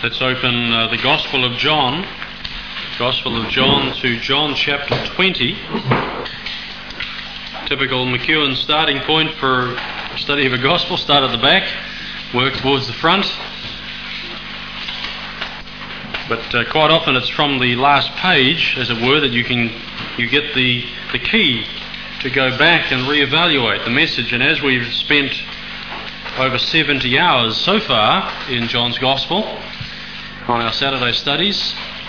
Let's open the Gospel of John to John chapter 20. Typical McEwen starting point for study of a Gospel. Start at the back, work towards the front. But quite often it's from the last page, as it were, that you get the key to go back and reevaluate the message. And as we've spent over 70 hours so far in John's Gospel on our Saturday studies,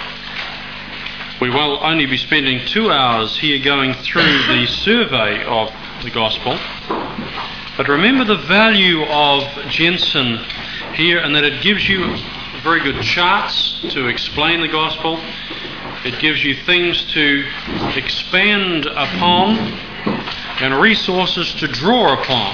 we will only be spending 2 hours here going through the survey of the Gospel. But remember the value of Jensen here, and that it gives you very good charts to explain the Gospel. It gives you things to expand upon and resources to draw upon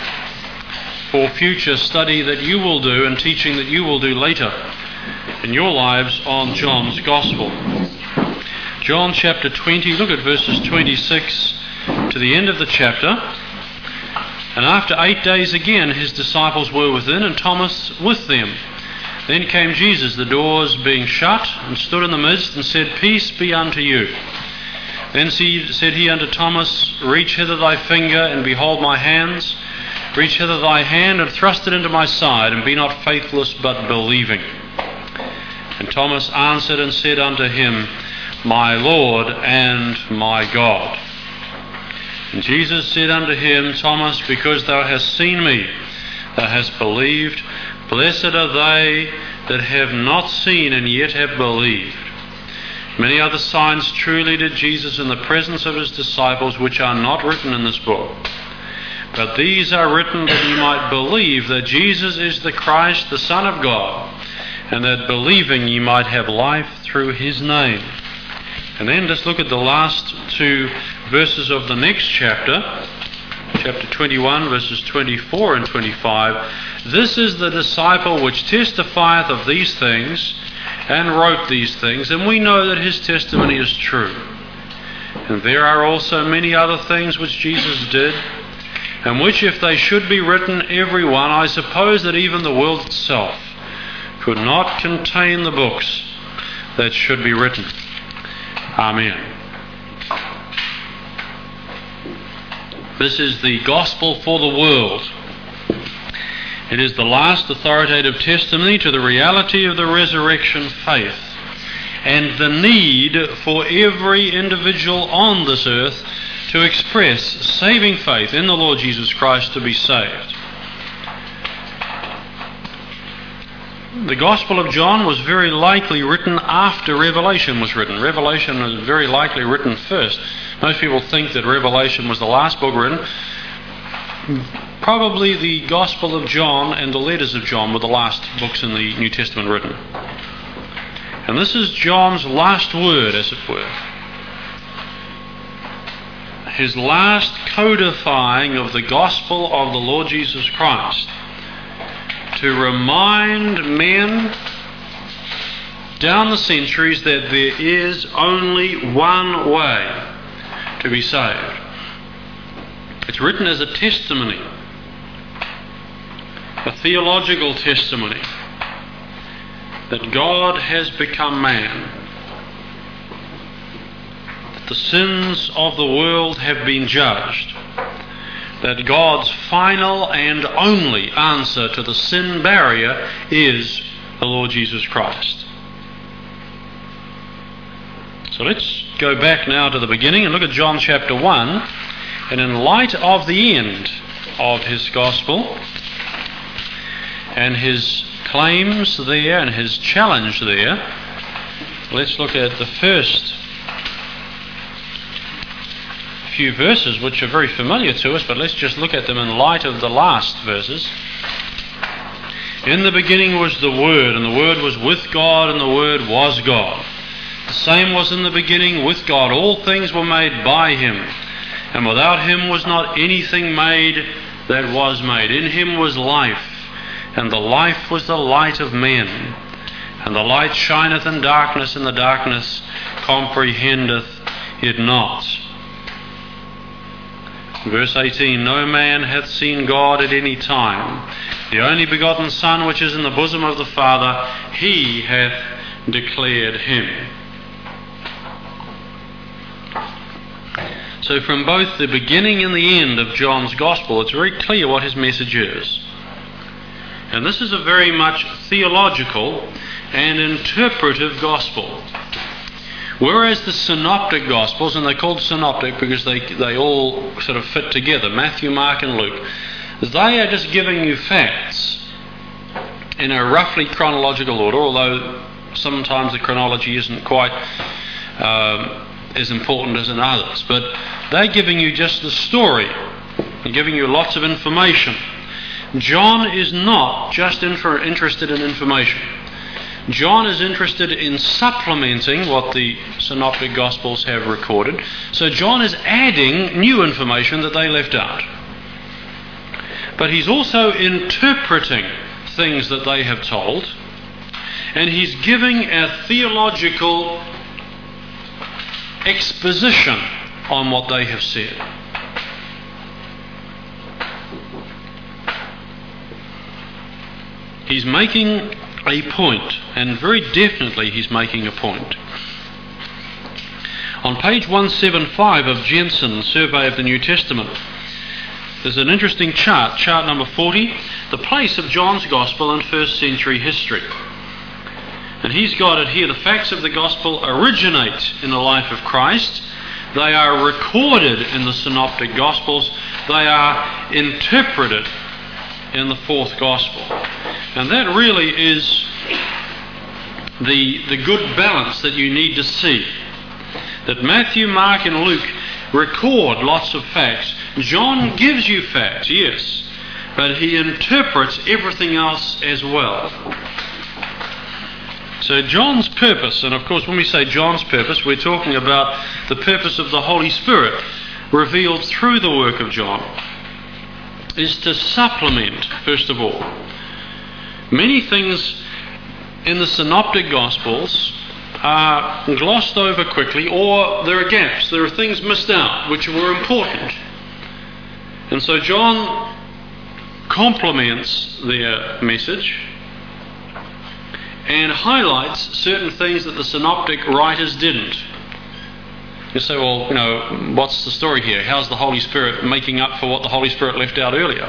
for future study that you will do and teaching that you will do later in your lives on John's Gospel. John chapter 20, look at verses 26 to the end of the chapter. And after 8 days again his disciples were within, and Thomas with them. Then came Jesus, the doors being shut, and stood in the midst, and said, Peace be unto you. Then said he unto Thomas, Reach hither thy finger, and behold my hands. Reach hither thy hand, and thrust it into my side, and be not faithless, but believing. And Thomas answered and said unto him, My Lord and my God. And Jesus said unto him, Thomas, because thou hast seen me, thou hast believed. Blessed are they that have not seen and yet have believed. Many other signs truly did Jesus in the presence of his disciples, which are not written in this book. But these are written that ye might believe that Jesus is the Christ, the Son of God, and that believing ye might have life through his name. And then just look at the last two verses of the next chapter, chapter 21, verses 24 and 25. This is the disciple which testifieth of these things, and wrote these things, and we know that his testimony is true. And there are also many other things which Jesus did, and which if they should be written every one, I suppose that even the world itself could not contain the books that should be written. Amen. This is the gospel for the world. It is the last authoritative testimony to the reality of the resurrection faith and the need for every individual on this earth to express saving faith in the Lord Jesus Christ to be saved. The Gospel of John was very likely written after Revelation was written. Revelation was very likely written first. Most people think that Revelation was the last book written. Probably the Gospel of John and the letters of John were the last books in the New Testament written. And this is John's last word, as it were. His last codifying of the gospel of the Lord Jesus Christ, to remind men down the centuries that there is only one way to be saved. It's written as a testimony, a theological testimony, that God has become man, that the sins of the world have been judged, that God's final and only answer to the sin barrier is the Lord Jesus Christ. So let's go back now to the beginning and look at John chapter 1. And in light of the end of his gospel and his claims there and his challenge there, let's look at the first few verses, which are very familiar to us, but let's just look at them in light of the last verses. In the beginning was the Word, and the Word was with God, and the Word was God. The same was in the beginning with God. All things were made by him, and without him was not anything made that was made. In him was life, and the life was the light of men. And the light shineth in darkness, and the darkness comprehendeth it not. Verse 18, No man hath seen God at any time. The only begotten Son, which is in the bosom of the Father, he hath declared him. So from both the beginning and the end of John's Gospel, it's very clear what his message is. And this is a very much theological and interpretive Gospel. Whereas the Synoptic Gospels, and they're called Synoptic because they all sort of fit together, Matthew, Mark and Luke, they are just giving you facts in a roughly chronological order, although sometimes the chronology isn't quite as important as in others. But they're giving you just the story and giving you lots of information. John is not just interested in information. John is interested in supplementing what the Synoptic Gospels have recorded. So John is adding new information that they left out. But he's also interpreting things that they have told, and he's giving a theological exposition on what they have said. He's making a point, and very definitely he's making a point. On page 175 of Jensen's Survey of the New Testament, there's an interesting chart number 40, the place of John's Gospel in first century history. And he's got it here. The facts of the Gospel originate in the life of Christ. They are recorded in the Synoptic Gospels. They are interpreted in the fourth Gospel. And that really is the good balance that you need to see. That Matthew, Mark and Luke record lots of facts. John gives you facts, yes, but he interprets everything else as well. So John's purpose, and of course when we say John's purpose, we're talking about the purpose of the Holy Spirit revealed through the work of John, is to supplement, first of all. Many things in the Synoptic Gospels are glossed over quickly, or there are gaps, there are things missed out which were important. And so John complements their message and highlights certain things that the Synoptic writers didn't. You say, well, what's the story here? How's the Holy Spirit making up for what the Holy Spirit left out earlier?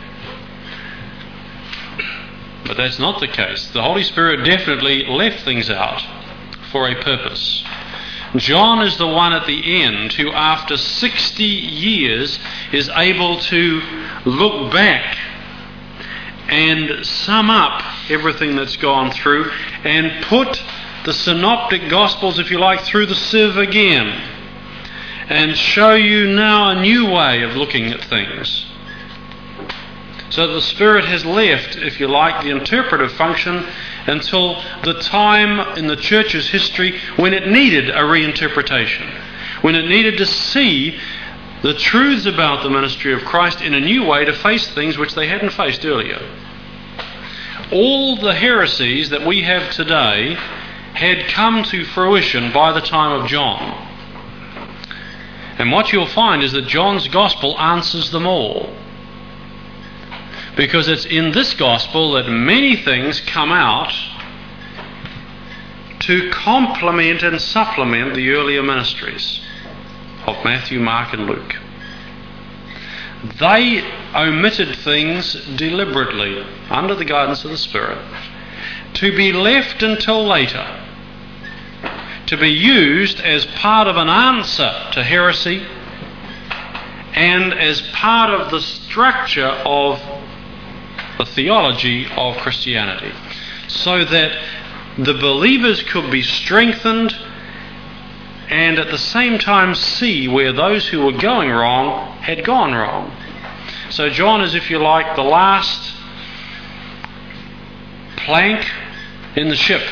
But that's not the case. The Holy Spirit definitely left things out for a purpose. John is the one at the end who, after 60 years, is able to look back and sum up everything that's gone through and put the Synoptic Gospels, if you like, through the sieve again and show you now a new way of looking at things. So the Spirit has left, if you like, the interpretive function until the time in the church's history when it needed a reinterpretation, when it needed to see the truths about the ministry of Christ in a new way to face things which they hadn't faced earlier. All the heresies that we have today had come to fruition by the time of John. And what you'll find is that John's Gospel answers them all. Because it's in this Gospel that many things come out to complement and supplement the earlier ministries of Matthew, Mark and Luke. They omitted things deliberately, under the guidance of the Spirit, to be left until later, to be used as part of an answer to heresy and as part of the structure of the theology of Christianity, so that the believers could be strengthened and at the same time see where those who were going wrong had gone wrong. So John is, if you like, the last plank in the ship,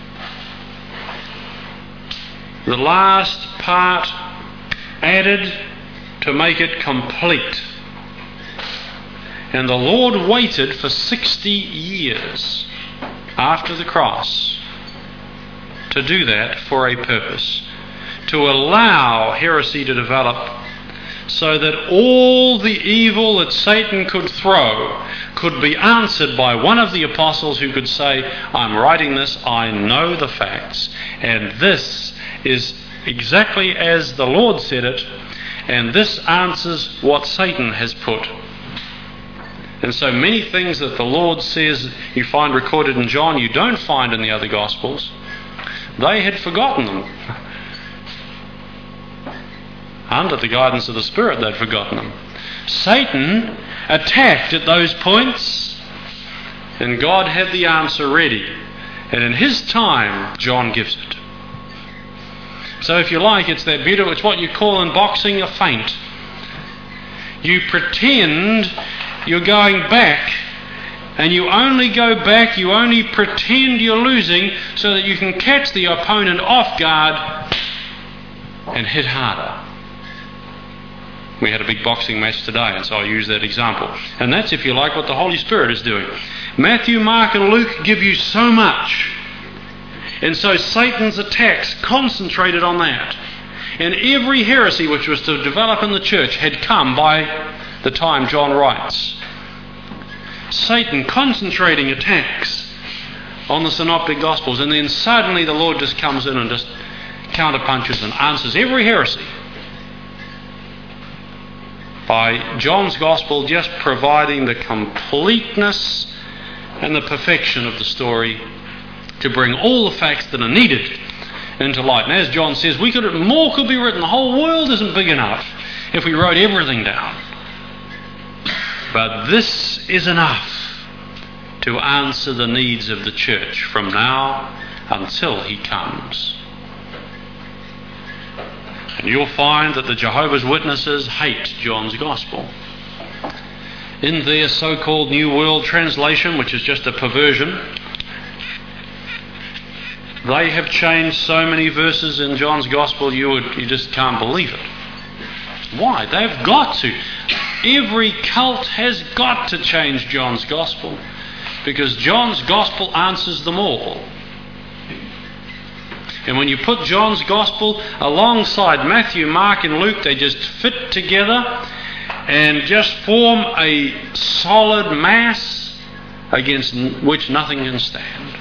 the last part added to make it complete. And the Lord waited for 60 years after the cross to do that for a purpose, to allow heresy to develop so that all the evil that Satan could throw could be answered by one of the apostles who could say, I'm writing this, I know the facts, and this is exactly as the Lord said it, and this answers what Satan has put. And so many things that the Lord says you find recorded in John, you don't find in the other Gospels. They had forgotten them. Under the guidance of the Spirit, they'd forgotten them. Satan attacked at those points, and God had the answer ready. And in His time, John gives it. So if you like, it's that beautiful, it's what you call in boxing a feint. You pretend you're going back, and you only go back, you only pretend you're losing so that you can catch the opponent off guard and hit harder. We had a big boxing match today, and so I'll use that example. And that's, if you like, what the Holy Spirit is doing. Matthew, Mark and Luke give you so much. And so Satan's attacks concentrated on that. And every heresy which was to develop in the church had come by the time John writes. Satan concentrating attacks on the Synoptic Gospels, and then suddenly the Lord just comes in and just counterpunches and answers every heresy by John's Gospel just providing the completeness and the perfection of the story to bring all the facts that are needed into light. And as John says, more could be written. The whole world isn't big enough if we wrote everything down. But this is enough to answer the needs of the church from now until He comes. And you'll find that the Jehovah's Witnesses hate John's Gospel. In their so-called New World Translation, which is just a perversion, they have changed so many verses in John's Gospel you just can't believe it. Why? They've got to. Every cult has got to change John's Gospel, because John's Gospel answers them all. And when you put John's Gospel alongside Matthew, Mark and Luke, they just fit together and just form a solid mass against which nothing can stand.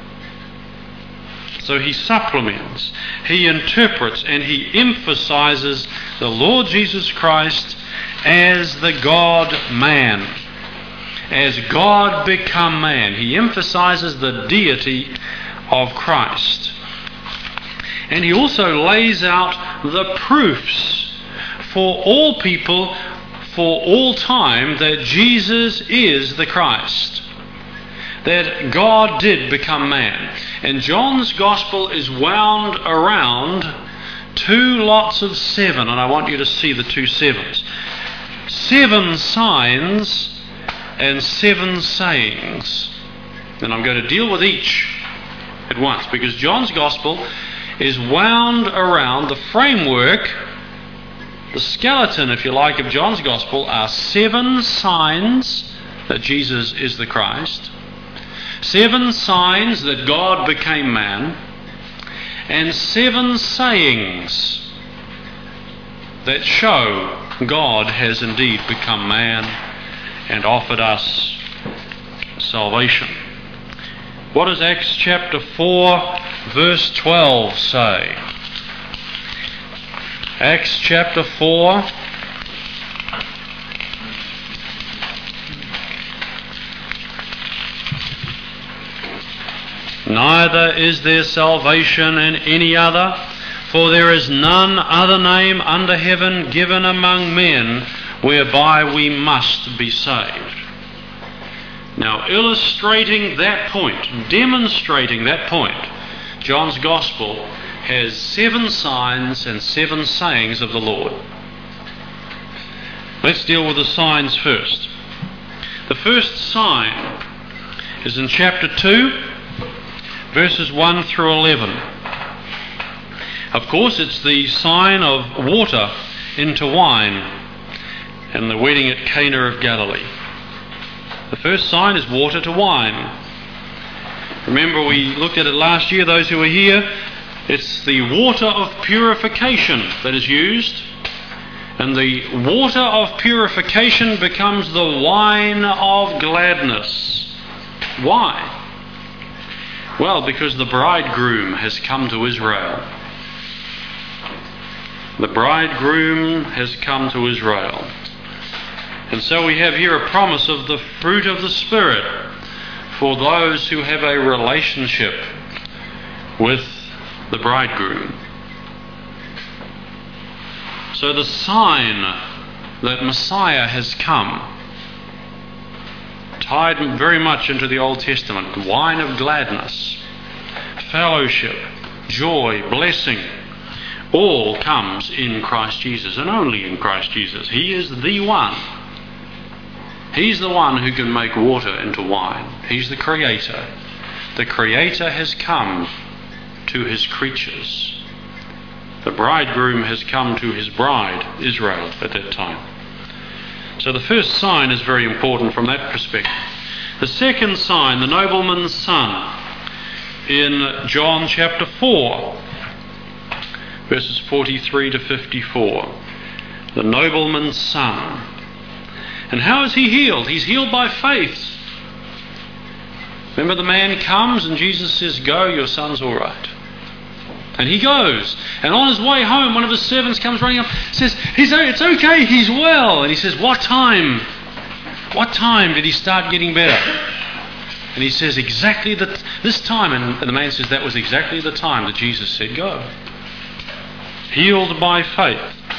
So he supplements, he interprets, and he emphasizes the Lord Jesus Christ as the God-man, as God become man. He emphasizes the deity of Christ. And he also lays out the proofs for all people, for all time, that Jesus is the Christ, that God did become man. And John's Gospel is wound around 2 lots of 7, and I want you to see the 2 sevens. 7 signs and 7 sayings. And I'm going to deal with each at once, because John's Gospel is wound around the framework, the skeleton, if you like, of John's Gospel are 7 signs that Jesus is the Christ, 7 signs that God became man, and 7 sayings that show God has indeed become man and offered us salvation. What does Acts chapter 4 verse 12 say? Acts chapter 4 Neither is there salvation in any other, for there is none other name under heaven given among men whereby we must be saved. Now, illustrating that point, demonstrating that point, John's Gospel has 7 signs and 7 sayings of the Lord. Let's deal with the signs first. The first sign is in chapter 2, verses 1 through 11. Of course, it's the sign of water into wine and the wedding at Cana of Galilee. The first sign is water to wine. Remember, we looked at it last year, those who were here. It's the water of purification that is used. And the water of purification becomes the wine of gladness. Why? Well, because the bridegroom has come to Israel. The bridegroom has come to Israel. And so we have here a promise of the fruit of the Spirit for those who have a relationship with the bridegroom. So the sign that Messiah has come, tied very much into the Old Testament, the wine of gladness, fellowship, joy, blessing, all comes in Christ Jesus, and only in Christ Jesus. He is the one. He's the one who can make water into wine. He's the Creator. The Creator has come to His creatures. The bridegroom has come to his bride, Israel, at that time. So the first sign is very important from that perspective. The second sign, the nobleman's son, in John chapter 4, verses 43 to 54. The nobleman's son. And how is he healed? He's healed by faith. Remember, the man comes and Jesus says, "Go, your son's all right." And he goes. And on his way home, one of his servants comes running up, says, "It's okay, he's well." And he says, "What time? What time did he start getting better?" And he says, "Exactly this time." And the man says, "That was exactly the time that Jesus said go." Healed by faith.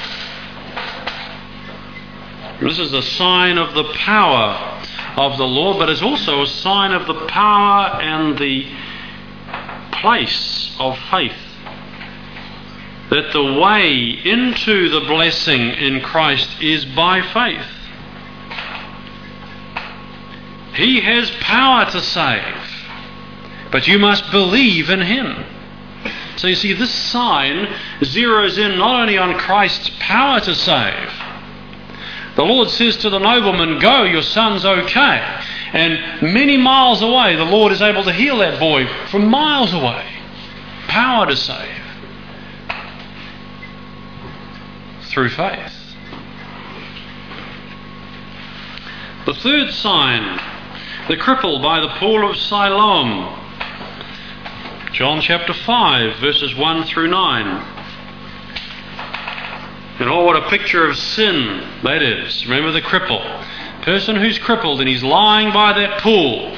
This is a sign of the power of the Lord, but it's also a sign of the power and the place of faith. That the way into the blessing in Christ is by faith. He has power to save, but you must believe in Him. So you see, this sign zeroes in not only on Christ's power to save. The Lord says to the nobleman, "Go, your son's okay." And many miles away, the Lord is able to heal that boy from miles away. Power to save. Through faith. The third sign, the cripple by the pool of Siloam. John chapter 5, verses 1 through 9. And oh, what a picture of sin that is. Remember the cripple. Person who's crippled and he's lying by that pool.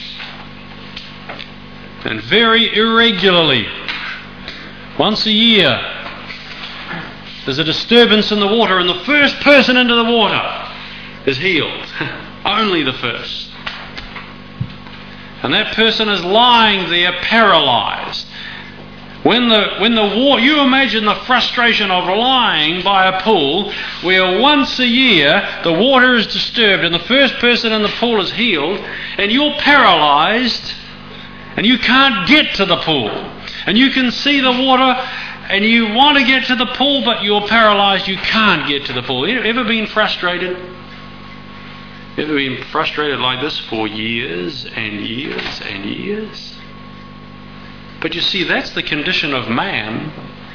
And very irregularly, once a year, there's a disturbance in the water, and the first person into the water is healed. Only the first. And that person is lying there paralyzed. When the water, you imagine the frustration of lying by a pool where once a year the water is disturbed and the first person in the pool is healed, and you're paralyzed and you can't get to the pool. And you can see the water and you want to get to the pool, but you're paralyzed, you can't get to the pool. Ever been frustrated? Ever been frustrated like this for years and years and years? But you see, that's the condition of man,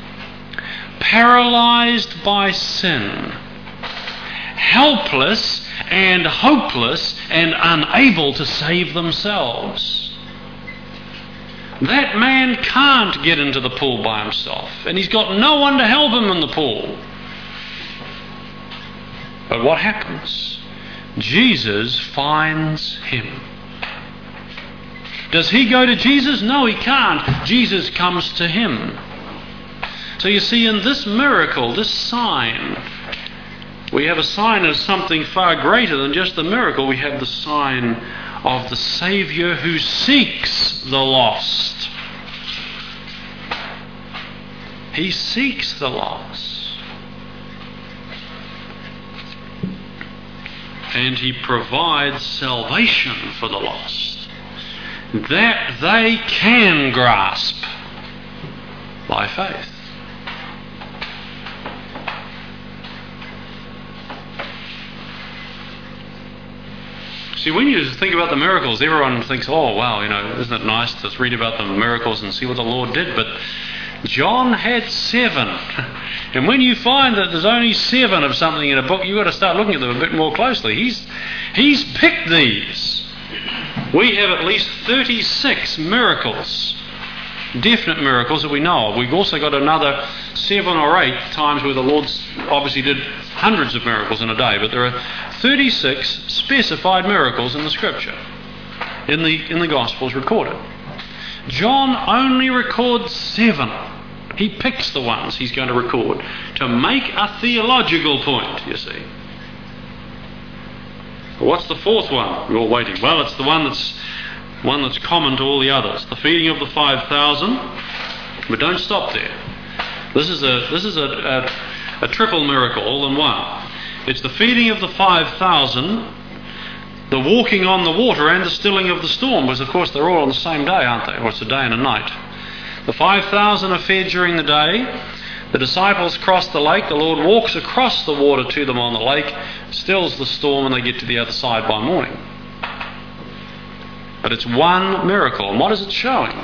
paralyzed by sin, helpless and hopeless and unable to save themselves. That man can't get into the pool by himself, and he's got no one to help him in the pool. But what happens? Jesus finds him. Does he go to Jesus? No, he can't. Jesus comes to him. So you see, in this miracle, this sign, we have a sign of something far greater than just the miracle. We have the sign of the Saviour who seeks the lost. He seeks the lost. And he provides salvation for the lost that they can grasp by faith. See, when you think about the miracles, everyone thinks, "Oh, wow, isn't it nice to read about the miracles and see what the Lord did?" But John had 7. And when you find that there's only 7 of something in a book, you've got to start looking at them a bit more closely. He's picked these. We have at least 36 miracles, definite miracles that we know of. We've also got another 7 or 8 times where the Lord obviously did hundreds of miracles in a day, but there are 36 specified miracles in the Scripture, in the Gospels recorded. John only records 7. He picks the ones he's going to record to make a theological point, you see. What's the 4th one? We're all waiting. Well, it's the one that's common to all the others. The feeding of the 5,000. But don't stop there. This is a triple miracle all in one. It's the feeding of the 5,000, the walking on the water, and the stilling of the storm, because of course they're all on the same day, aren't they? Or it's a day and a night. The 5,000 are fed during the day. The disciples cross the lake. The Lord walks across the water to them on the lake, stills the storm, and they get to the other side by morning. But it's one miracle. And what is it showing?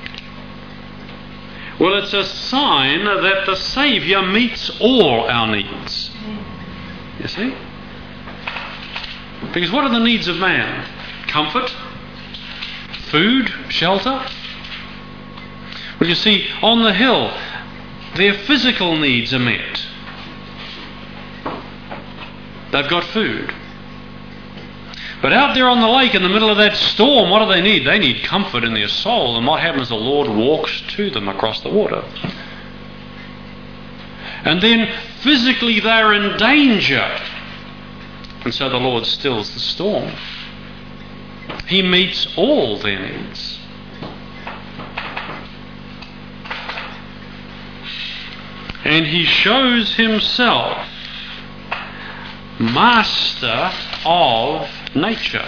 Well, it's a sign that the Saviour meets all our needs. You see? Because what are the needs of man? Comfort? Food? Shelter? Well, you see, on the hill, their physical needs are met. They've got food. But out there on the lake in the middle of that storm, what do they need? They need comfort in their soul. And what happens? The Lord walks to them across the water. And then physically they're in danger. And so the Lord stills the storm. He meets all their needs. And he shows himself master of nature.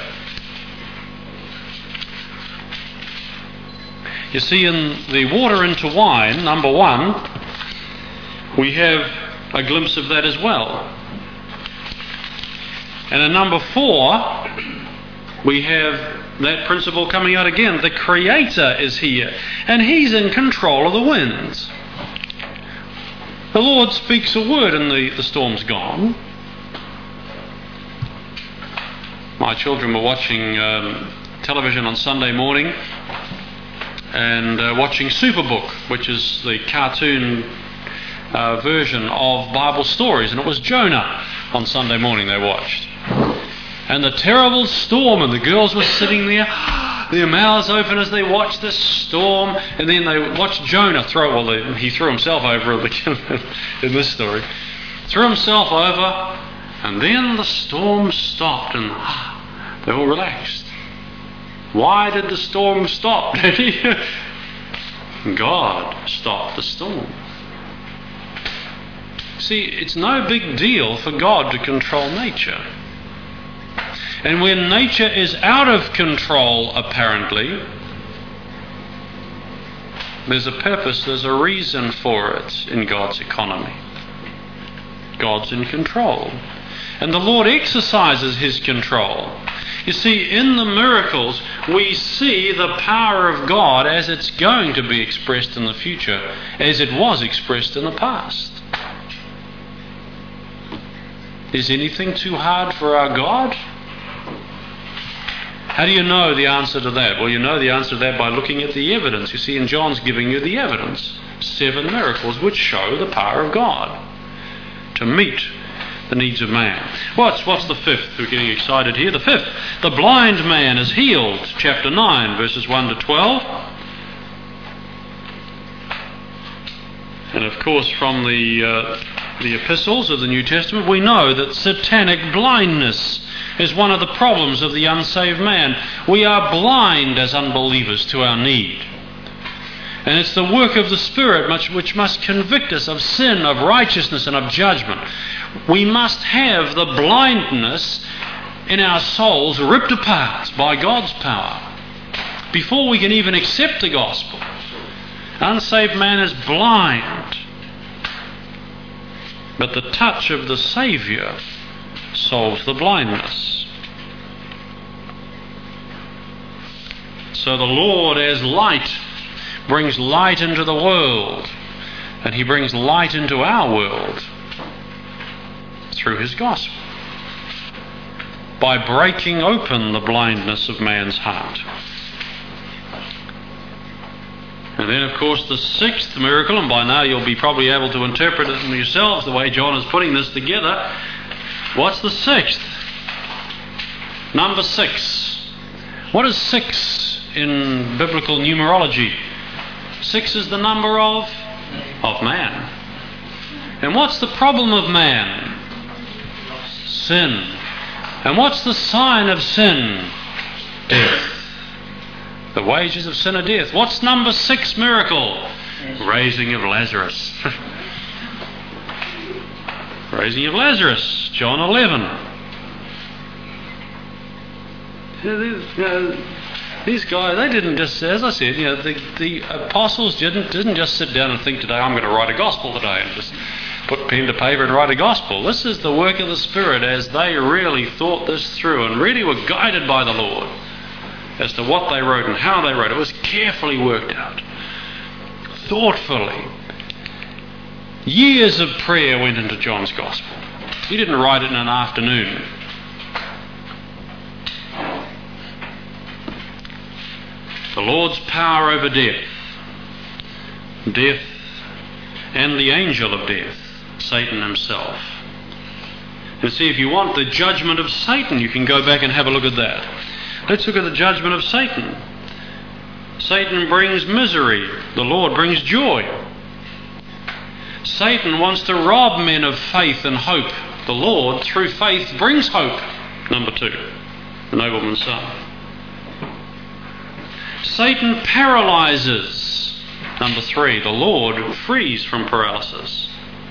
You see, in the water into wine, number 1, we have a glimpse of that as well. And in number 4, we have that principle coming out again. The Creator is here, and he's in control of the winds. The Lord speaks a word and the storm's gone. My children were watching television on Sunday morning and watching Superbook, which is the cartoon version of Bible stories. And it was Jonah on Sunday morning they watched. And the terrible storm, and the girls were sitting there, their mouths open as they watched this storm, and then they watched Jonah he threw himself over in this story. Threw himself over, and then the storm stopped, and they all relaxed. Why did the storm stop, Daddy? God stopped the storm. See, it's no big deal for God to control nature. And when nature is out of control, apparently, there's a purpose, there's a reason for it in God's economy. God's in control. And the Lord exercises his control. You see, in the miracles, we see the power of God as it's going to be expressed in the future, as it was expressed in the past. Is anything too hard for our God? How do you know the answer to that? Well, you know the answer to that by looking at the evidence. You see, and John's giving you the evidence. 7 miracles which show the power of God to meet the needs of man. What's the 5th? We're getting excited here. The 5th, the blind man is healed. Chapter 9, verses 1 to 12. And of course, from the epistles of the New Testament, we know that satanic blindness is one of the problems of the unsaved man. We are blind as unbelievers to our need. And it's the work of the Spirit which must convict us of sin, of righteousness, and of judgment. We must have the blindness in our souls ripped apart by God's power before we can even accept the gospel. An unsaved man is blind. But the touch of the Saviour solves the blindness. So the Lord as light brings light into the world. And he brings light into our world through his gospel, by breaking open the blindness of man's heart. And then, of course, the sixth miracle, and by now you'll be probably able to interpret it yourselves the way John is putting this together. What's the sixth? Number 6. What is 6 in biblical numerology? 6 is the number of man. And what's the problem of man? Sin. And what's the sign of sin? Death. The wages of sin are death. What's number 6 miracle? Raising of Lazarus. Raising of Lazarus, John 11. These guys, they didn't just, as I said, the apostles didn't just sit down and think, today I'm going to write a gospel today, and just put pen to paper and write a gospel. This is the work of the Spirit as they really thought this through and really were guided by the Lord as to what they wrote and how they wrote. It was carefully worked out, thoughtfully. Years of prayer went into John's gospel. He didn't write it in an afternoon. The Lord's power over death and the angel of death, Satan himself. And see, if you want the judgment of Satan, you can go back and have a look at that. Let's look at the judgment of Satan. Satan brings misery. The Lord brings joy. Satan wants to rob men of faith and hope. The Lord, through faith, brings hope. Number 2, the nobleman's son. Satan paralyzes. Number 3, the Lord frees from paralysis.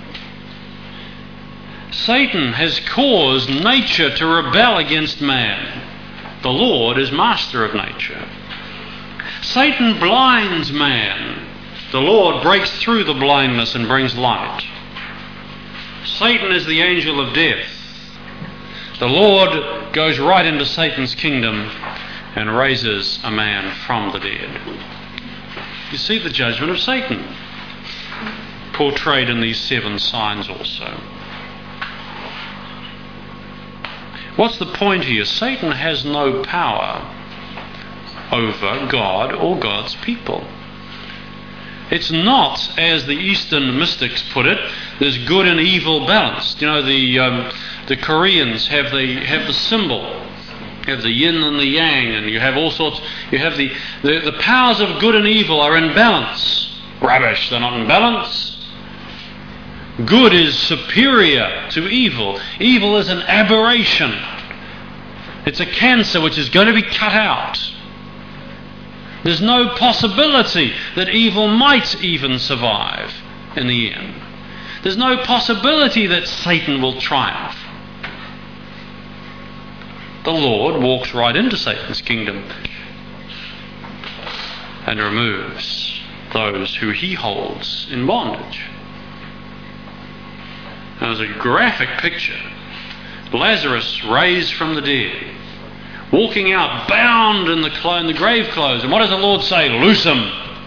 Satan has caused nature to rebel against man. The Lord is master of nature. Satan blinds man. The Lord breaks through the blindness and brings light. Satan is the angel of death. The Lord goes right into Satan's kingdom and raises a man from the dead. You see the judgment of Satan portrayed in these 7 signs also. What's the point here? Satan has no power over God or God's people. It's not, as the Eastern mystics put it, there's good and evil balanced. The Koreans have the symbol, have the yin and the yang, and you have all sorts. You have the powers of good and evil are in balance. Rubbish, they're not in balance. Good is superior to evil. Evil is an aberration. It's a cancer which is going to be cut out. There's no possibility that evil might even survive in the end. There's no possibility that Satan will triumph. The Lord walks right into Satan's kingdom and removes those who he holds in bondage. There's a graphic picture. Lazarus raised from the dead, walking out bound in the grave clothes. And what does the Lord say? Loose him.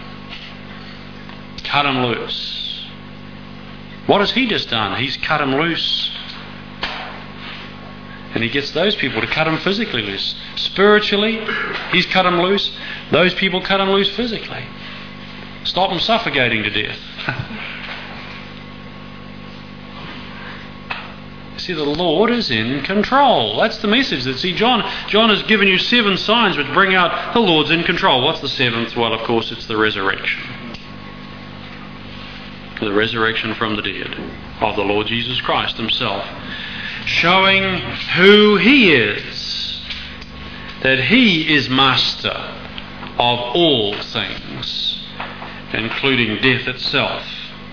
Cut him loose. What has he just done? He's cut him loose. And he gets those people to cut him physically loose. Spiritually, he's cut him loose. Those people cut him loose physically. Stop him suffocating to death. See, the Lord is in control. That's the message. John has given you 7 signs which bring out the Lord's in control. What's the 7th? Well, of course, it's the resurrection. The resurrection from the dead of the Lord Jesus Christ himself, showing who he is, that he is master of all things, including death itself,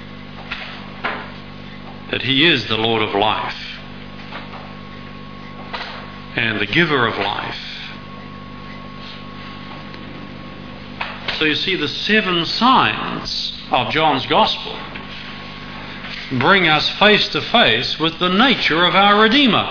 that he is the Lord of life and the giver of life. So you see, the 7 signs of John's Gospel bring us face to face with the nature of our Redeemer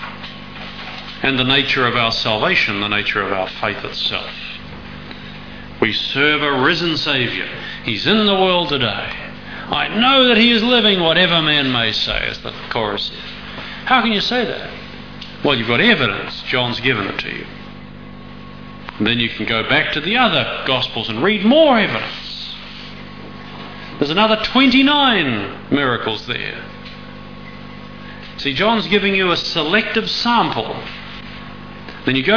and the nature of our salvation, the nature of our faith itself. We serve a risen Saviour. He's in the world today. I know that He is living, whatever man may say, as the chorus says. How can you say that? Well, you've got evidence. John's given it to you. And then you can go back to the other Gospels and read more evidence. There's another 29 miracles there. See, John's giving you a selective sample. Then you go.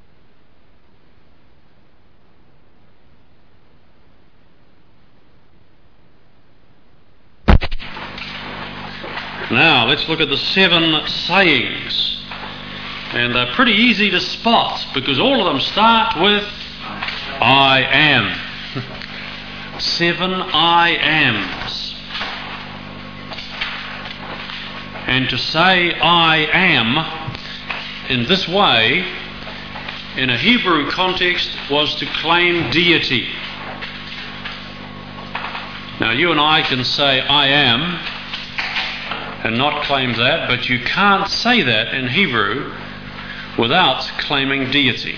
Now, let's look at the 7 sayings. And they're pretty easy to spot because all of them start with I am. 7 I ams. And to say I am in this way, in a Hebrew context, was to claim deity. Now, you and I can say I am and not claim that, but you can't say that in Hebrew without claiming deity.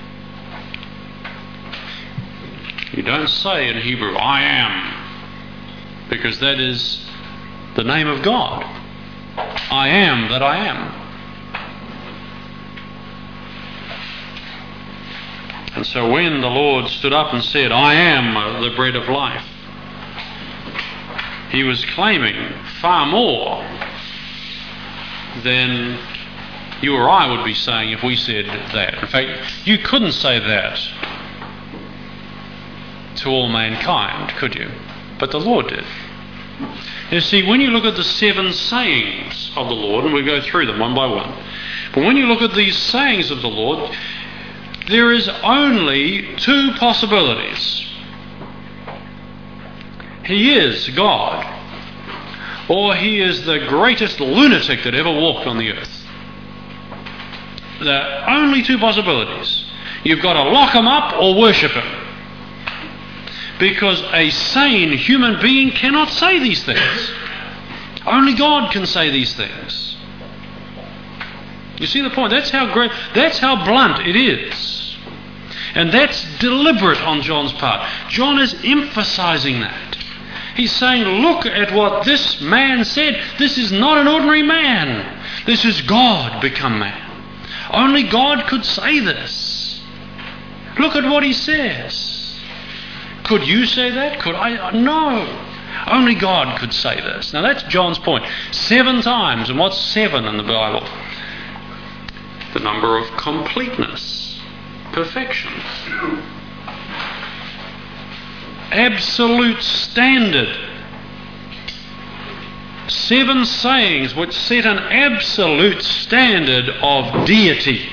You don't say in Hebrew, I am, because that is the name of God. I am that I am. And so when the Lord stood up and said, I am the bread of life, He was claiming far more than you or I would be saying if we said that. In fact, you couldn't say that to all mankind, could you? But the Lord did. You see, when you look at the 7 sayings of the Lord, and we'll go through them one by one, but when you look at these sayings of the Lord, there is only 2 possibilities. He is God, or He is the greatest lunatic that ever walked on the earth. There are only 2 possibilities. You've got to lock Him up or worship Him. Because a sane human being cannot say these things. Only God can say these things. You see the point? That's how great, that's how blunt it is. And that's deliberate on John's part. John is emphasizing that. He's saying, look at what this man said. This is not an ordinary man. This is God become man. Only God could say this. Look at what He says. Could you say that? Could I? No. Only God could say this. Now that's John's point. 7 times. And what's 7 in the Bible? The number of completeness. Perfection. Absolute standard. 7 sayings which set an absolute standard of deity.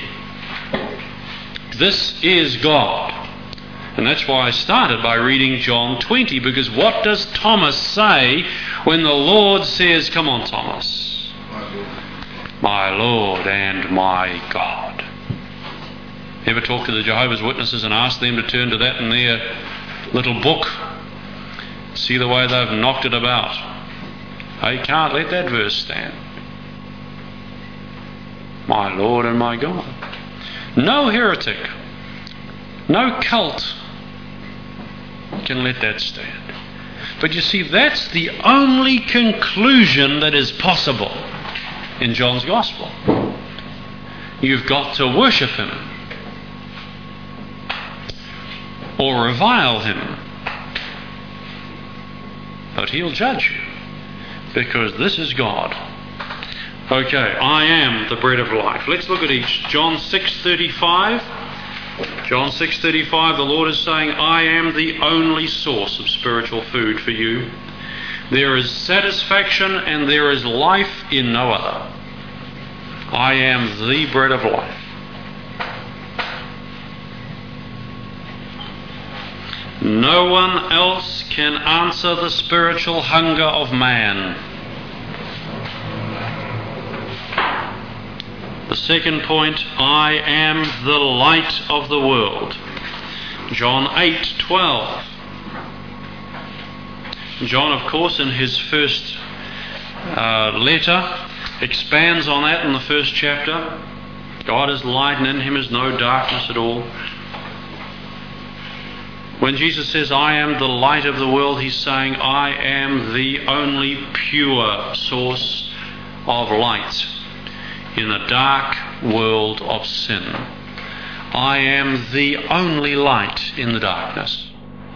This is God. And that's why I started by reading John 20, because what does Thomas say when the Lord says, come on, Thomas, my Lord and my God? Ever talk to the Jehovah's Witnesses and ask them to turn to that in their little book? See the way they've knocked it about. They can't let that verse stand. My Lord and my God. No heretic, no cult can let that stand. But you see, that's the only conclusion that is possible in John's Gospel. You've got to worship Him or revile Him. But He'll judge you, because this is God. Okay, I am the bread of life. Let's look at each. John 6:35. John 6:35, the Lord is saying, I am the only source of spiritual food for you. There is satisfaction and there is life in no other. I am the bread of life. No one else can answer the spiritual hunger of man. The second point, I am the light of the world. John 8:12. John, of course, in his first letter, expands on that in the first chapter. God is light and in Him is no darkness at all. When Jesus says, I am the light of the world, he's saying, I am the only pure source of light in a dark world of sin. I am the only light in the darkness.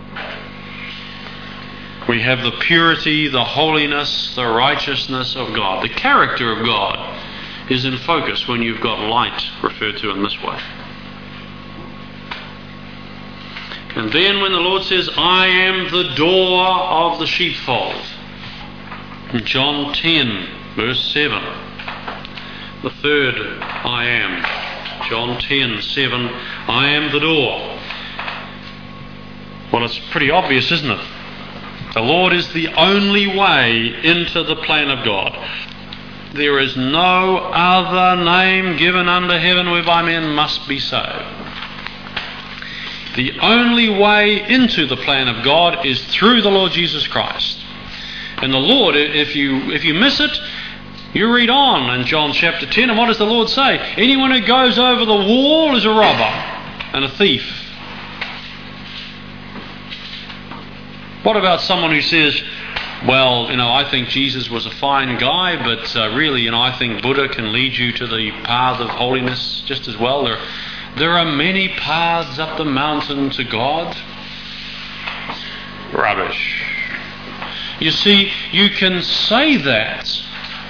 We have the purity, the holiness, the righteousness of God. The character of God is in focus when you've got light referred to in this way. And then when the Lord says, I am the door of the sheepfold, in John 10, verse 7, the third I am, John 10, 7, I am the door. Well, it's pretty obvious, isn't it? The Lord is the only way into the plan of God. There is no other name given under heaven whereby men must be saved. The only way into the plan of God is through the Lord Jesus Christ. And the Lord, if you miss it, you read on in John chapter 10, and what does the Lord say? Anyone who goes over the wall is a robber and a thief. What about someone who says, well, I think Jesus was a fine guy, but really, I think Buddha can lead you to the path of holiness just as well. There are many paths up the mountain to God. Rubbish. You see, you can say that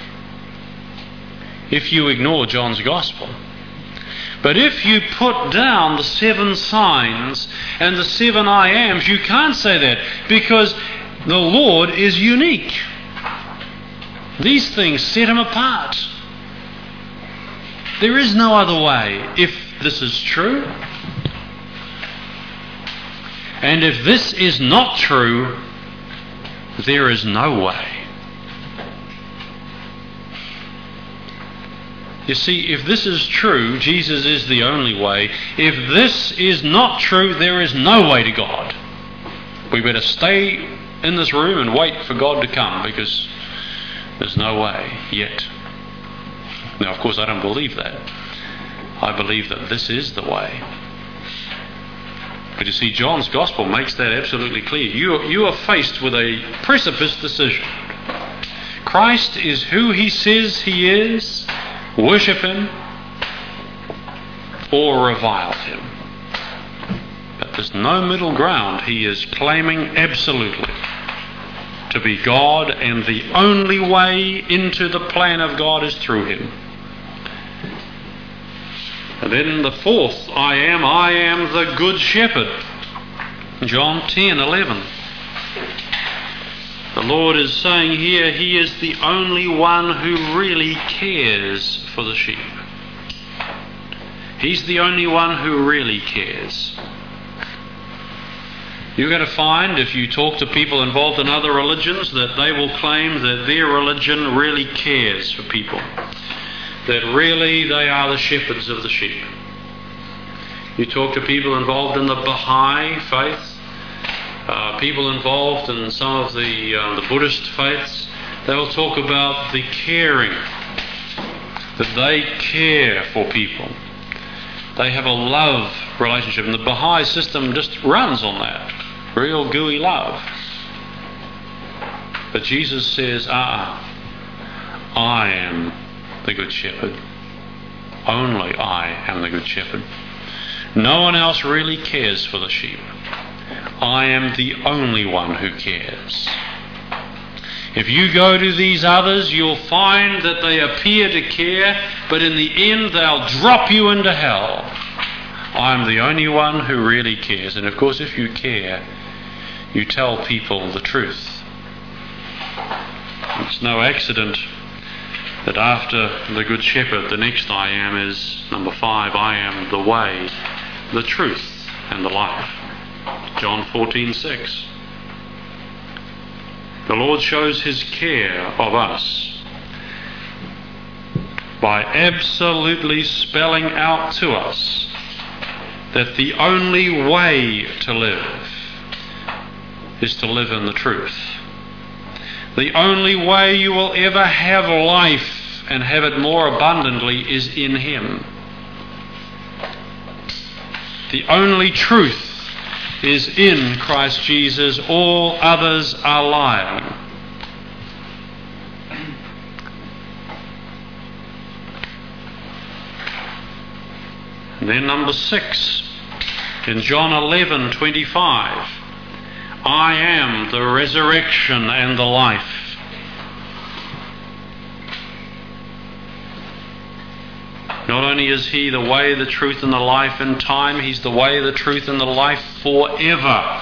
if you ignore John's Gospel. But if you put down the 7 signs and the 7 I ams, you can't say that, because the Lord is unique. These things set him apart. There is no other way if this is true. And if this is not true, there is no way. You see, if this is true, Jesus is the only way. If this is not true, there is no way to God. We better stay in this room and wait for God to come, because there's no way yet. Now, of course, I don't believe that. I believe that this is the way. But you see, John's Gospel makes that absolutely clear. You are faced with a precipice decision. Christ is who he says he is. Worship him or revile him. But there's no middle ground. He is claiming absolutely to be God, and the only way into the plan of God is through him. And then the fourth I am the good shepherd. John 10:11. The Lord is saying here, he is the only one who really cares for the sheep. He's the only one who really cares. You're going to find, if you talk to people involved in other religions, that they will claim that their religion really cares for people. That really they are the shepherds of the sheep. You talk to people involved in the Baha'i faith, people involved in some of the Buddhist faiths, they will talk about the caring, that they care for people. They have a love relationship, and the Baha'i system just runs on that, real gooey love. But Jesus says, I am the good shepherd. Only I am the good shepherd. No one else really cares for the sheep. I am the only one who cares. If you go to these others, you'll find that they appear to care, but in the end they'll drop you into hell. I'm the only one who really cares. And of course, if you care, you tell people the truth. It's no accident that after the Good Shepherd, the next I am is number 5, I am the way, the truth, and the life. John 14:6. The Lord shows his care of us by absolutely spelling out to us that the only way to live is to live in the truth. The only way you will ever have life and have it more abundantly is in him. The only truth is in Christ Jesus. All others are lying. And then number 6, in John 11:25, I am the resurrection and the life. Not only is He the way, the truth, and the life in time, He's the way, the truth, and the life forever.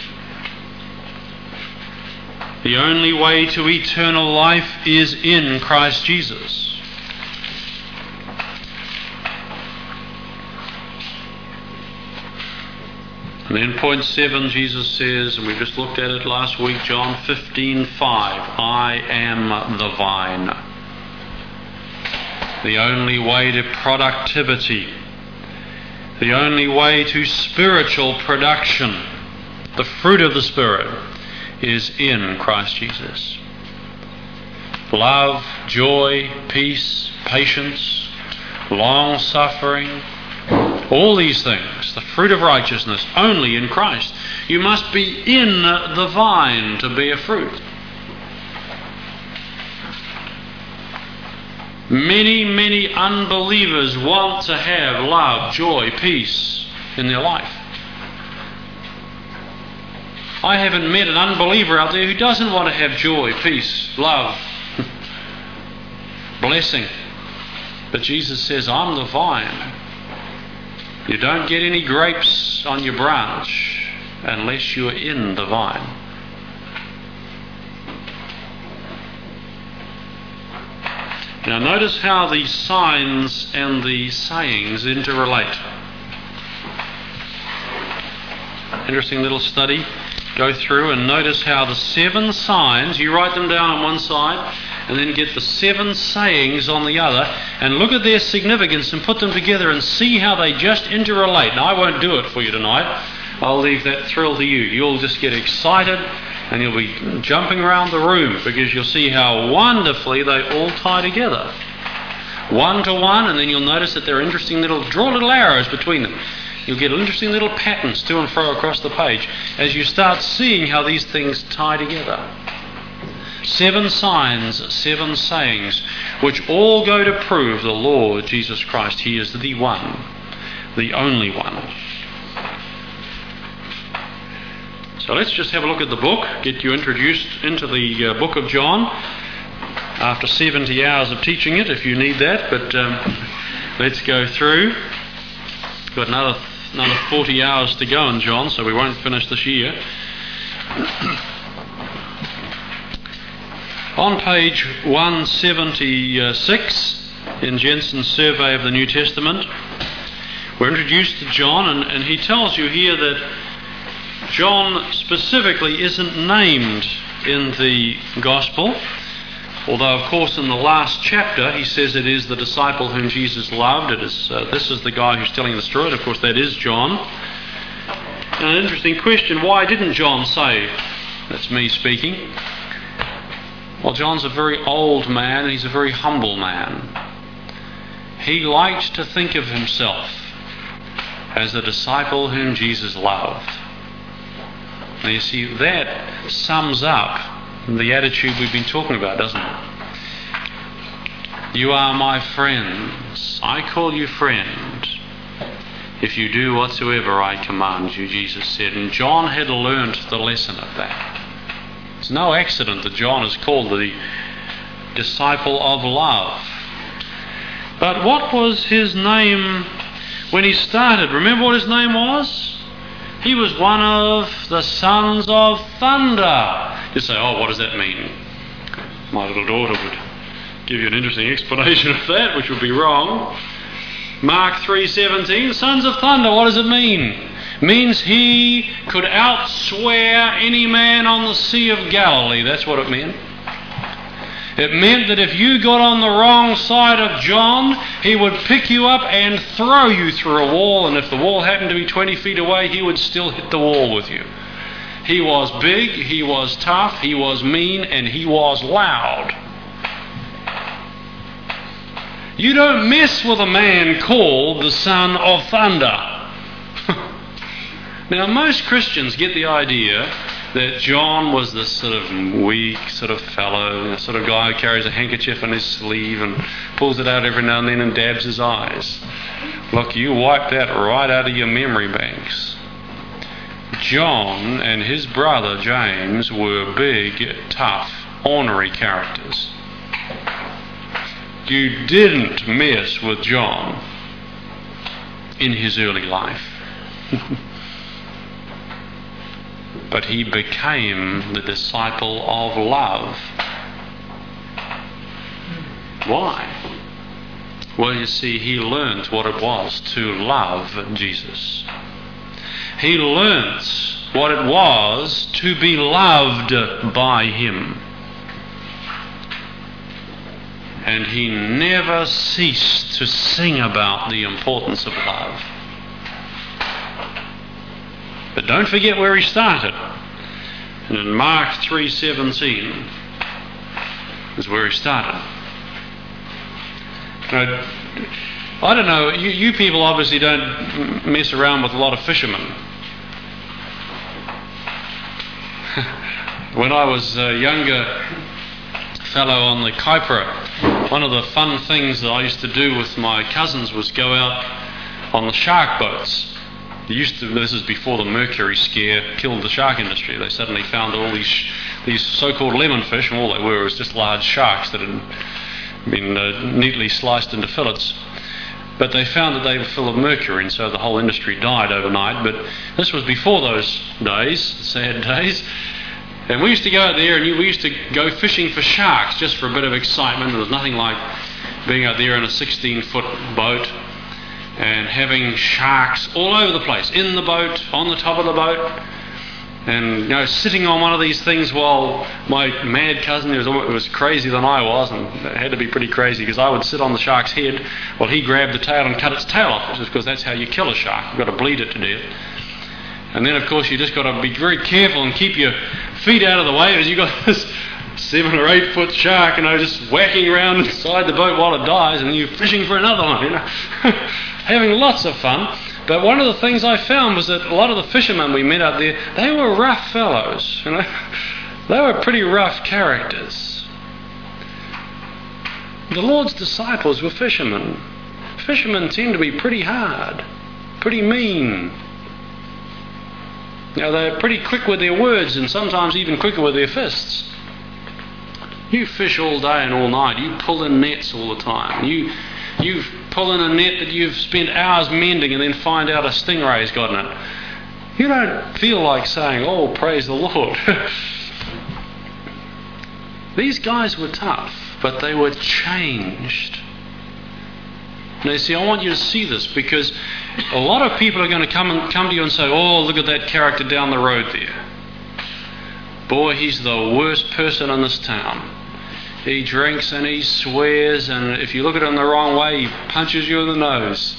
The only way to eternal life is in Christ Jesus. And then point 7, Jesus says, and we just looked at it last week, John 15:5, I am the vine. The only way to productivity, the only way to spiritual production, the fruit of the Spirit, is in Christ Jesus. Love, joy, peace, patience, long-suffering, all these things, the fruit of righteousness, only in Christ. You must be in the vine to bear fruit. Many, many unbelievers want to have love, joy, peace in their life. I haven't met an unbeliever out there who doesn't want to have joy, peace, love, blessing. But Jesus says, I'm the vine. You don't get any grapes on your branch unless you're in the vine. Now notice how the signs and the sayings interrelate. Interesting little study. Go through and notice how the 7 signs, you write them down on one side, and then get the 7 sayings on the other, and look at their significance and put them together and see how they just interrelate. Now, I won't do it for you tonight. I'll leave that thrill to you. You'll just get excited and you'll be jumping around the room because you'll see how wonderfully they all tie together. One to one, and then you'll notice that there are interesting draw little arrows between them. You'll get interesting little patterns to and fro across the page as you start seeing how these things tie together. 7 signs, 7 sayings, which all go to prove the Lord Jesus Christ. He is the one, the only one. So let's just have a look at the book, get you introduced into the book of John after 70 hours of teaching it, if you need that, but let's go through. Got another 40 hours to go in John, so we won't finish this year. On page 176 in Jensen's Survey of the New Testament, we're introduced to John, and he tells you here that John specifically isn't named in the Gospel, although of course in the last chapter he says it is the disciple whom Jesus loved. It is this is the guy who's telling the story. Of course that is John. And an interesting question, why didn't John say, that's me speaking? Well, John's a very old man and he's a very humble man. He liked to think of himself as the disciple whom Jesus loved. Now you see, that sums up the attitude we've been talking about, doesn't it? You are my friends. I call you friend. If you do whatsoever I command you, Jesus said. And John had learnt the lesson of that. It's no accident that John is called the disciple of love. But what was his name when he started? Remember what his name was? He was one of the sons of thunder. You say, oh, what does that mean? My little daughter would give you an interesting explanation of that, which would be wrong. Mark 3:17, sons of thunder, what does it mean? It means he could outswear any man on the Sea of Galilee. That's what it meant. It meant that if you got on the wrong side of John, he would pick you up and throw you through a wall, and if the wall happened to be 20 feet away, he would still hit the wall with you. He was big, he was tough, he was mean, and he was loud. You don't mess with a man called the Son of Thunder. Now, most Christians get the idea that John was this sort of weak sort of fellow, the sort of guy who carries a handkerchief in his sleeve and pulls it out every now and then and dabs his eyes. Look, you wipe that right out of your memory banks. John and his brother James were big, tough, ornery characters. You didn't mess with John in his early life. But he became the disciple of love. Why? Well, you see, he learned what it was to love Jesus. He learnt what it was to be loved by him. And he never ceased to sing about the importance of love. But don't forget where he started. And in Mark 3:17 is where he started. Now, I don't know, you people obviously don't mess around with a lot of fishermen. When I was a younger fellow on the Kaipara, one of the fun things that I used to do with my cousins was go out on the shark boats. This is before the mercury scare killed the shark industry. They suddenly found all these so-called lemonfish, and all they were was just large sharks that had been neatly sliced into fillets. But they found that they were full of mercury, and so the whole industry died overnight. But this was before those days, sad days. And we used to go out there and we used to go fishing for sharks just for a bit of excitement. There was nothing like being out there in a 16-foot boat and having sharks all over the place, in the boat, on the top of the boat, and sitting on one of these things while my mad cousin, who was crazier than I was, and it had to be pretty crazy because I would sit on the shark's head while he grabbed the tail and cut its tail off, just because that's how you kill a shark. You've got to bleed it to death. And then, of course, you just got to be very careful and keep your feet out of the way as you've got this 7 or 8 foot shark, just whacking around inside the boat while it dies, and you're fishing for another one, having lots of fun. But one of the things I found was that a lot of the fishermen we met out there, they were rough fellows, They were pretty rough characters. The Lord's disciples were fishermen. Fishermen tend to be pretty hard, pretty mean. They're pretty quick with their words and sometimes even quicker with their fists. You fish all day and all night. You pull in nets all the time. You pull in a net that you've spent hours mending and then find out a stingray's got in it. You don't feel like saying, "Oh, praise the Lord." These guys were tough, but they were changed. Now, you see, I want you to see this because a lot of people are going to come to you and say, "Oh, look at that character down the road there. Boy, he's the worst person in this town. He drinks and he swears, and if you look at him the wrong way, he punches you in the nose."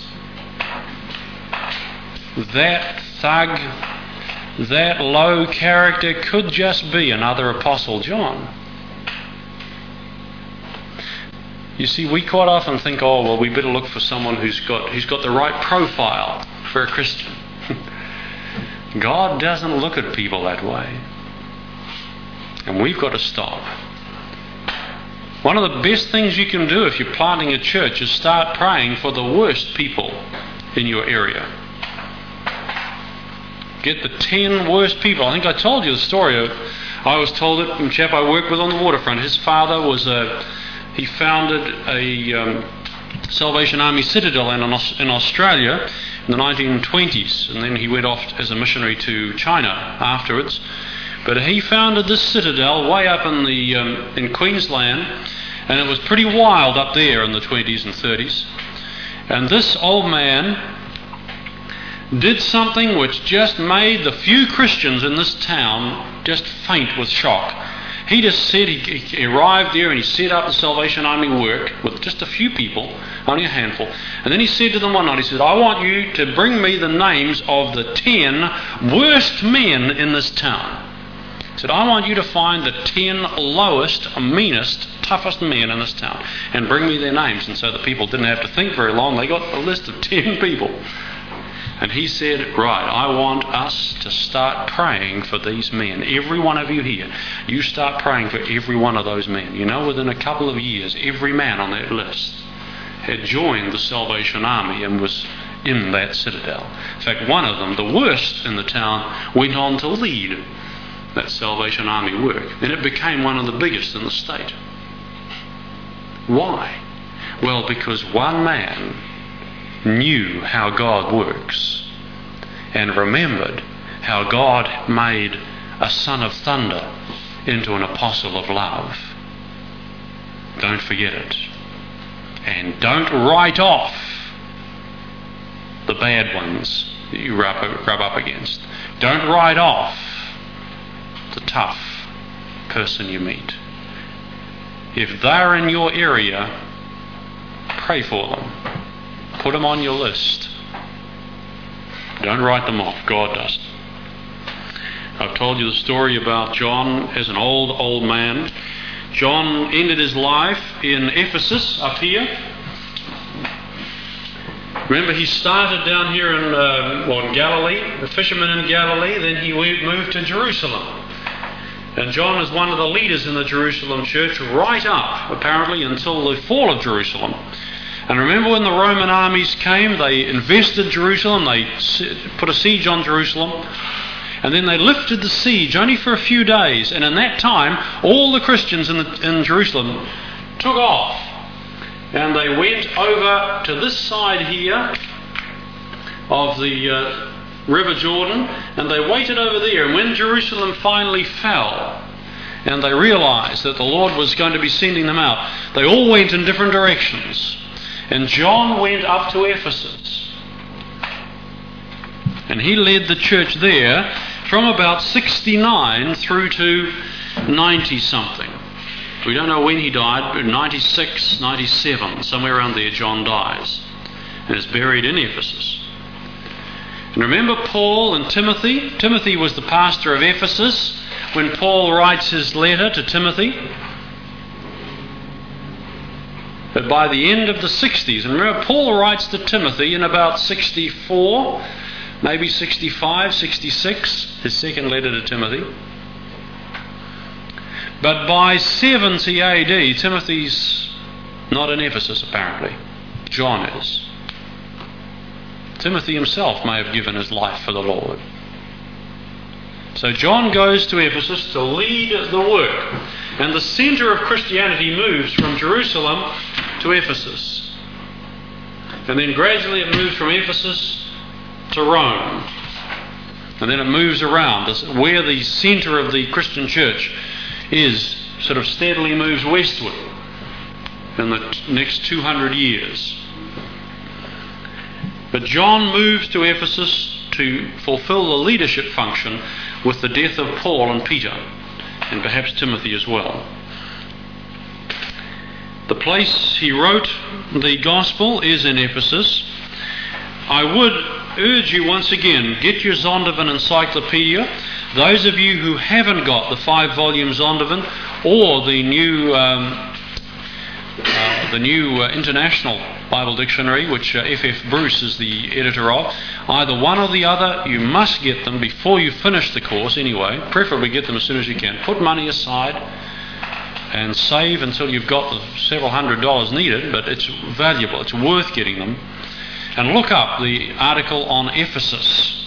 That thug, that low character could just be another Apostle John. You see, we quite often think, "Oh, well, we better look for someone who's got the right profile for a Christian." God doesn't look at people that way. And we've got to stop. One of the best things you can do if you're planting a church is start praying for the worst people in your area. Get the 10 worst people. I think I told you the story of, I was told it from a chap I worked with on the waterfront. His father he founded a Salvation Army citadel in Australia in the 1920s, and then he went off as a missionary to China afterwards. But he founded this citadel way up in Queensland, and it was pretty wild up there in the 20s and 30s. And this old man did something which just made the few Christians in this town just faint with shock. He just said, he arrived there and he set up the Salvation Army work with just a few people, only a handful. And then he said to them one night, he said, "I want you to bring me the names of the 10 worst men in this town." He said, "I want you to find the 10 lowest, meanest, toughest men in this town and bring me their names." And so the people didn't have to think very long. They got a list of 10 people. And he said, right, I want us to start praying for these men. Every one of you here, you start praying for every one of those men. You know, within a couple of years, every man on that list had joined the Salvation Army and was in that citadel. In fact, one of them, the worst in the town, went on to lead that Salvation Army work. And it became one of the biggest in the state. Why? Well, because one man knew how God works and remembered how God made a son of thunder into an apostle of love. Don't forget it. And don't write off the bad ones that you rub up against. Don't write off the tough person you meet. If they're in your area, pray for them. Put them on your list. Don't write them off. God does. I've told you the story about John as an old man. John ended his life in Ephesus, up here. Remember, he started down here in Galilee, a fisherman in Galilee. Then he moved to Jerusalem. And John is one of the leaders in the Jerusalem church right up, apparently, until the fall of Jerusalem. And remember when the Roman armies came, they invested Jerusalem, they put a siege on Jerusalem, and then they lifted the siege only for a few days. And in that time, all the Christians in Jerusalem took off. And they went over to this side here of the River Jordan, and they waited over there. And when Jerusalem finally fell, and they realized that the Lord was going to be sending them out, they all went in different directions. And John went up to Ephesus. And he led the church there from about 69 through to 90-something. We don't know when he died, but 96, 97, somewhere around there John dies. And is buried in Ephesus. And remember Paul and Timothy? Timothy was the pastor of Ephesus when Paul writes his letter to Timothy. But by the end of the 60s, and remember Paul writes to Timothy in about 64, maybe 65, 66, his second letter to Timothy. But by 70 AD, Timothy's not in Ephesus apparently. John is. Timothy himself may have given his life for the Lord. So John goes to Ephesus to lead the work. And the centre of Christianity moves from Jerusalem to Ephesus. And then gradually it moves from Ephesus to Rome. And then it moves around. Where the centre of the Christian church is, sort of steadily moves westward in the next 200 years. But John moves to Ephesus to fulfill the leadership function with the death of Paul and Peter, and perhaps Timothy as well. The place he wrote the gospel is in Ephesus. I would urge you once again, get your Zondervan Encyclopedia. Those of you who haven't got the 5-volume Zondervan or the new International Bible Dictionary, which F.F. Bruce is the editor of, either one or the other, you must get them before you finish the course anyway. Preferably get them as soon as you can. Put money aside and save until you've got the several $100s needed, but it's valuable. It's worth getting them. And look up the article on Ephesus.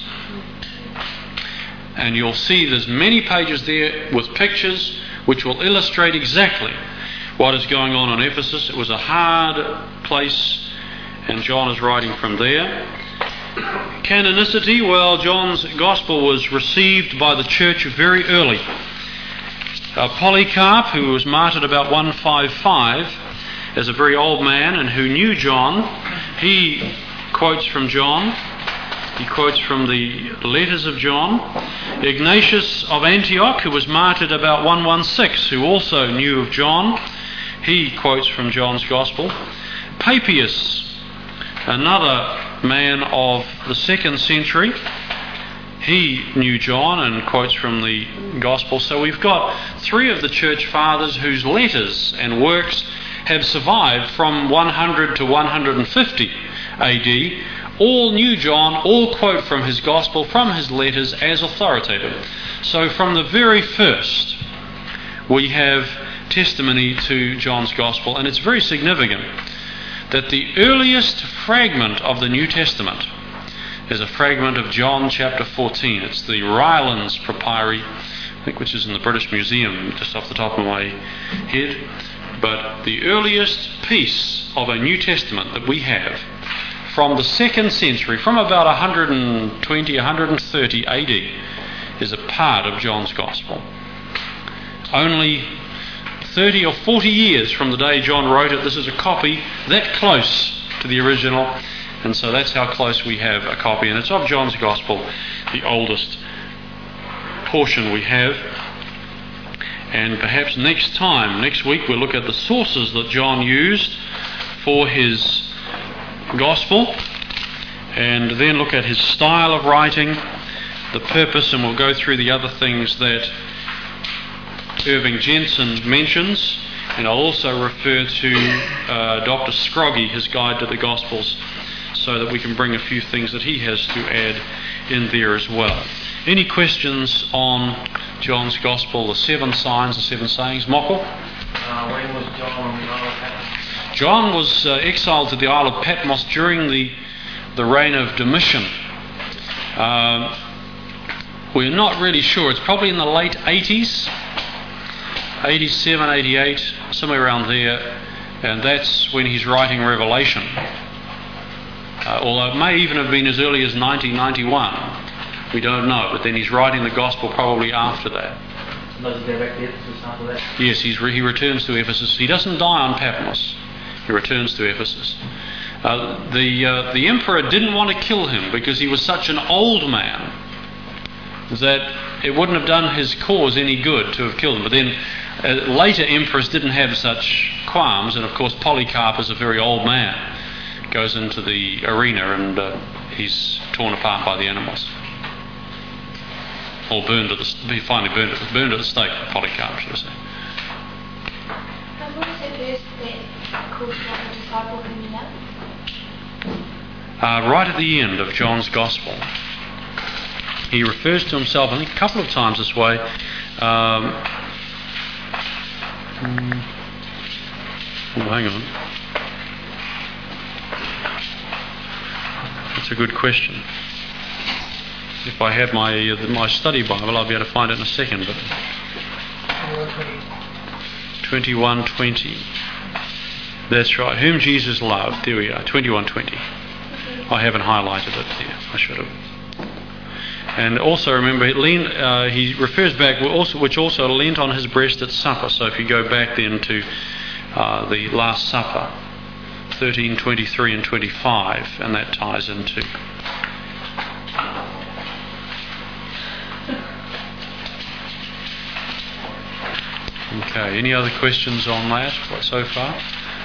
And you'll see there's many pages there with pictures which will illustrate exactly what is going on in Ephesus. It was a hard place, and John is writing from there. Canonicity, well, John's gospel was received by the church very early. Polycarp, who was martyred about 155, as a very old man and who knew John, he quotes from John. He quotes from the letters of John. Ignatius of Antioch, who was martyred about 116, who also knew of John, he quotes from John's Gospel. Papias, another man of the 2nd century, he knew John and quotes from the Gospel. So we've got 3 of the church fathers whose letters and works have survived from 100 to 150 AD, all knew John, all quote from his gospel, from his letters as authoritative. So from the very first, we have testimony to John's gospel, and it's very significant that the earliest fragment of the New Testament is a fragment of John chapter 14. It's the Rylands Papyri, I think, which is in the British Museum, just off the top of my head. But the earliest piece of a New Testament that we have from the 2nd century, from about 120, 130 AD, is a part of John's Gospel. Only 30 or 40 years from the day John wrote it, this is a copy that close to the original, and so that's how close we have a copy, and it's of John's Gospel, the oldest portion we have. And perhaps next week, we'll look at the sources that John used for his Gospel, and then look at his style of writing, the purpose, and we'll go through the other things that Irving Jensen mentions, and I'll also refer to Dr. Scroggie, his guide to the Gospels, so that we can bring a few things that he has to add in there as well. Any questions on John's Gospel, the 7 signs, the 7 sayings? Mockle? When was John on the Isle of Patmos? John was exiled to the Isle of Patmos during the reign of Domitian. We're not really sure. It's probably in the late 80s, 87, 88, somewhere around there, and that's when he's writing Revelation. Although it may even have been as early as 1991. We don't know, but then he's writing the Gospel probably after that. Does he go back to Ephesus after that? Yes, he returns to Ephesus. He doesn't die on Patmos. He returns to Ephesus. The emperor didn't want to kill him because he was such an old man that it wouldn't have done his cause any good to have killed him. But then later emperors didn't have such qualms, and of course Polycarp is a very old man. Goes into the arena and he's torn apart by the animals. Or he finally burned at the stake, Polycarp, should I say. What is the verse that calls John a disciple whom you know? Right at the end of John's Gospel, he refers to himself, I think, a couple of times this way. Hang on. That's a good question. If I had my study Bible, I'll be able to find it in a second. But 21:20. That's right. Whom Jesus loved. There we are. 21:20. I haven't highlighted it here. I should have. And also remember, he refers back, which also leant on his breast at supper. So if you go back then to the Last Supper, 13, 23 and 25, and that ties into. Okay, any other questions on that so far?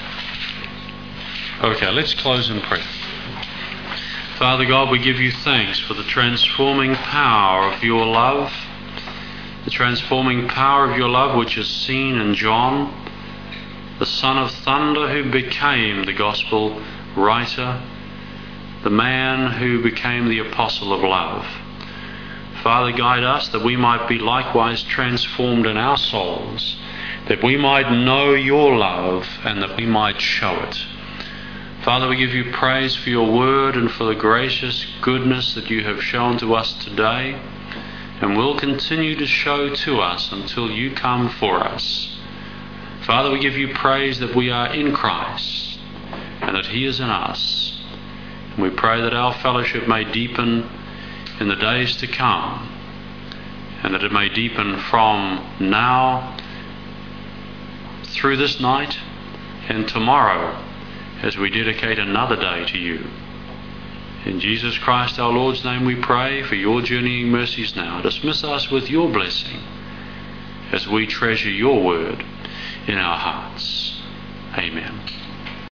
Okay, let's close in prayer. Father God, we give you thanks for the transforming power of your love, the transforming power of your love which is seen in John, the Son of Thunder who became the Gospel writer, the man who became the Apostle of love. Father, guide us that we might be likewise transformed in our souls, that we might know your love and that we might show it. Father, we give you praise for your word and for the gracious goodness that you have shown to us today and will continue to show to us until you come for us. Father, we give you praise that we are in Christ and that he is in us. And we pray that our fellowship may deepen in the days to come, and that it may deepen from now through this night and tomorrow as we dedicate another day to you. In Jesus Christ our Lord's name we pray for your journeying mercies now. Dismiss us with your blessing as we treasure your word in our hearts. Amen.